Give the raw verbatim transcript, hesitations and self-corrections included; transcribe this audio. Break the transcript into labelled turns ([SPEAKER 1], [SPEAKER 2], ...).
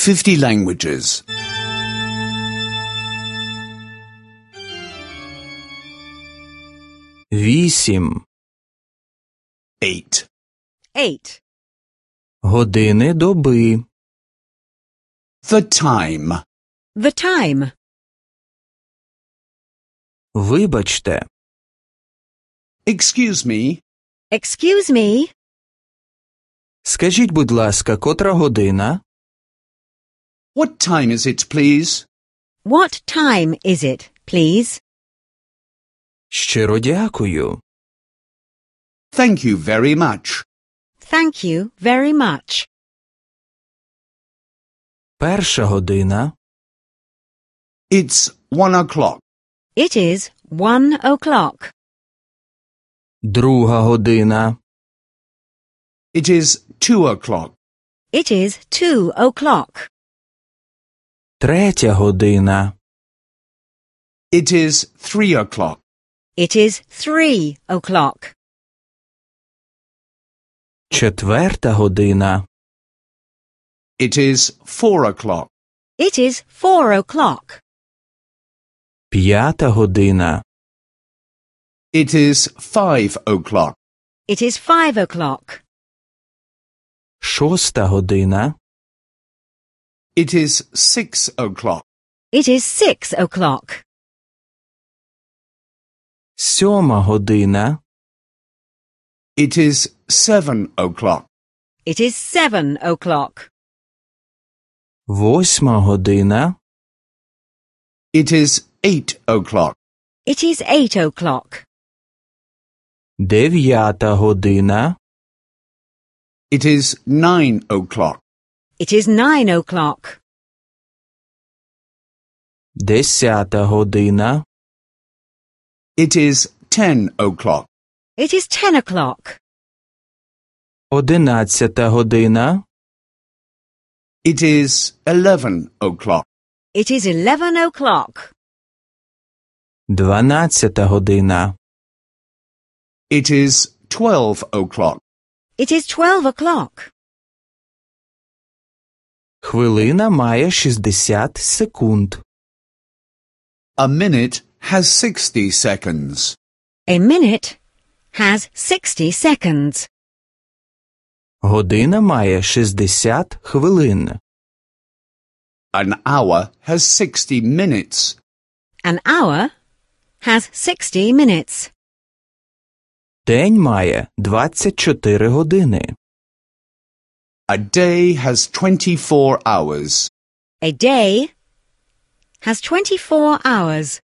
[SPEAKER 1] fifty languages.
[SPEAKER 2] Вісім.
[SPEAKER 1] Eight.
[SPEAKER 3] Eight.
[SPEAKER 2] Години доби.
[SPEAKER 1] The time.
[SPEAKER 3] The time.
[SPEAKER 2] Вибачте.
[SPEAKER 1] Excuse me.
[SPEAKER 3] Excuse me.
[SPEAKER 2] Скажіть, будь ласка, котра година?
[SPEAKER 1] What time is it, please?
[SPEAKER 3] What time is it, please?
[SPEAKER 2] Щиро дякую.
[SPEAKER 1] Thank you very much.
[SPEAKER 3] Thank you very much.
[SPEAKER 2] Перша година.
[SPEAKER 1] It's one o'clock.
[SPEAKER 3] It is one o'clock.
[SPEAKER 2] Друга година.
[SPEAKER 1] It is two o'clock.
[SPEAKER 3] It is two o'clock.
[SPEAKER 2] Третя година.
[SPEAKER 1] It is three o'clock.
[SPEAKER 3] It is three o'clock.
[SPEAKER 2] Четверта година.
[SPEAKER 1] It is four o'clock.
[SPEAKER 3] It is four o'clock.
[SPEAKER 2] П'ята година.
[SPEAKER 1] It is five o'clock.
[SPEAKER 3] It is five o'clock.
[SPEAKER 2] Шоста година.
[SPEAKER 1] It is six o'clock.
[SPEAKER 3] It is six o'clock.
[SPEAKER 2] Сьома година.
[SPEAKER 1] It is seven o'clock.
[SPEAKER 3] It is seven o'clock.
[SPEAKER 2] Восьма година.
[SPEAKER 1] It is eight o'clock.
[SPEAKER 3] It is eight o'clock.
[SPEAKER 2] Дев'ята година.
[SPEAKER 1] It is nine o'clock.
[SPEAKER 3] It is nine o'clock.
[SPEAKER 2] Десята година.
[SPEAKER 1] It is ten o'clock.
[SPEAKER 3] It is ten o'clock.
[SPEAKER 2] Одинадцята година.
[SPEAKER 1] It is eleven o'clock.
[SPEAKER 3] It is eleven o'clock.
[SPEAKER 2] Дванадцята година.
[SPEAKER 1] It is twelve o'clock.
[SPEAKER 3] It is twelve o'clock.
[SPEAKER 2] Хвилина має шістдесят секунд.
[SPEAKER 1] A minute has sixty seconds.
[SPEAKER 3] A minute has sixty seconds.
[SPEAKER 2] Година має шістдесят хвилин.
[SPEAKER 1] An hour has sixty minutes.
[SPEAKER 3] An hour has sixty minutes.
[SPEAKER 2] День має двадцять чотири години.
[SPEAKER 1] A day has twenty-four hours.
[SPEAKER 3] A day has twenty-four hours.